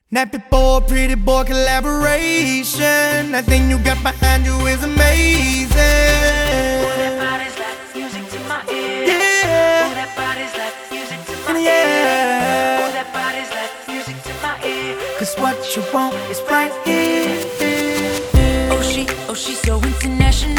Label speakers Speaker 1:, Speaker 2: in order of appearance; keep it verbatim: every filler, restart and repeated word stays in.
Speaker 1: Nappy boy, pretty boy collaboration. That thing you got behind you is amazing.
Speaker 2: Ooh, that body's like music to my ears.
Speaker 1: Yeah.
Speaker 2: Ooh, that body's like music to my
Speaker 1: Yeah.
Speaker 2: ears. Ooh, that body's like music to my ears.
Speaker 1: Cause what you want is right here.
Speaker 2: Oh, she, oh, she's so international.